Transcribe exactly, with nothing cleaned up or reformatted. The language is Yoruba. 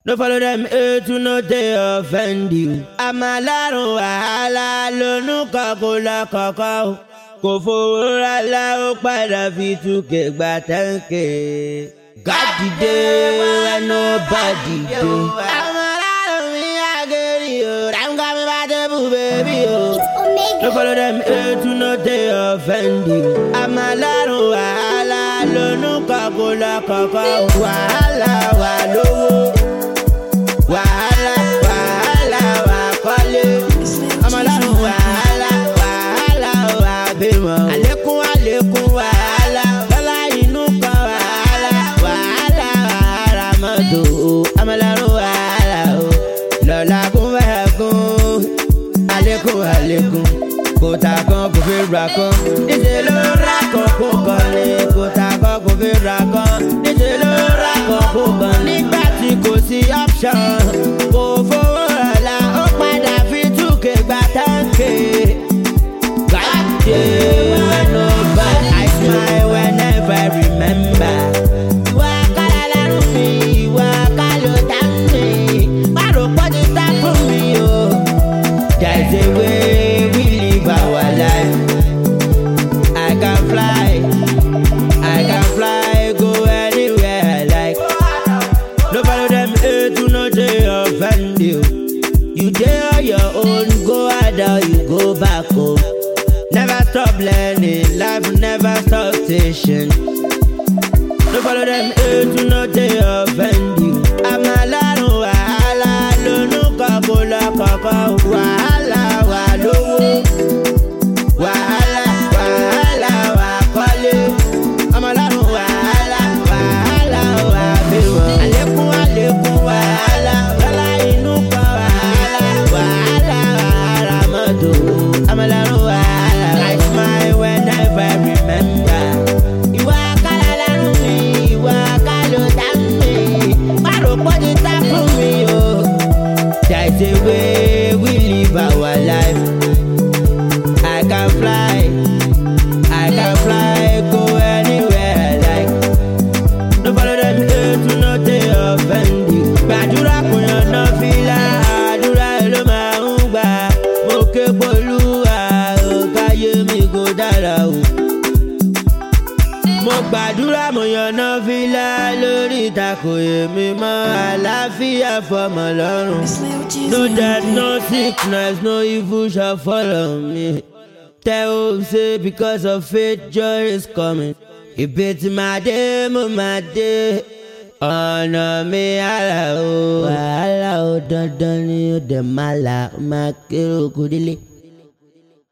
No follow them hate to no they offend you. Amalaro wahala lonu kakola kakao. Kò fowó ra la ó padà fi túkè gba tẹ́ǹkè. God dìde when nobody dey. Amalaro mi ageri o, I'm coming back to baby o. No follow them hate to no they offend you. Amalaro wahala lonu kakola kakao. Wahala wa lówó. Wahala, wahala, wakole. Amalaro wahala, wahala, wabimo. Alekun, alekun, wahala. Bala inu kan wahala, wahala, wahala moto. Amalaro wahala o. Lola kun wakun. Alekun, alekun. Kota kan kò fi ra kan. Níṣẹ́ ló ra kan kó kan ní. Kota kan kò fi ra kan. Níṣẹ́ ló ra kan kó kan ní. Nígbà tí kò sí option. Kò fowó ọ̀la ó padà fi túkè gba táǹkì. Gàdé when nobody I smile whenever I remember. Ìwà kálá lẹ́rù mi, ìwà kálò tá mi. Bárò pọ́jú tá fún mi o. There's a way we live our life. I can fly, I can fly, go anywhere I like. No follow them hate to no they offend you. You dey on your own, go harder, you go back home. Never stop learning, life never stop teaching. No follow them hate to no they offend you. Amalaro wahala lonu kakola kakao. Wahala wa lówó. Wahala, wahala, wakole. Amalaro wahala, wahala, wabimo. Alekun, alekun, wahala. Bala inu kan wahala. Wahala, wahala moto. Amalaro wahala. I smile whenever I remember. Ìwà kálá lẹ́rù mi, ìwà kálò tá mi. Bárò pọ́jú tá fún mi o. There's a way we live our life. I can fly, I can fly, go anywhere I like. No follow them hate to no they offend you. Gbàdúrà kò yànnà fìlà, àdúrà ló máa ń gbà. Mo ké polúwa, ò káyé mi kò dára o. Mo gbàdúrà mo yànnà fìlà lórí ìtàkùn èmi mọ́ àlàáfíà fọmọ lọ́rùn. No death, no sickness, no evil shall follow me. Tell hope say because of faith joy is coming. Ibi tí màá dé mo máa dé. Ọ̀nà mi àlà o. Wàhálà o dandan ni ó dẹ̀ máa là ó máa kéré okùn délé.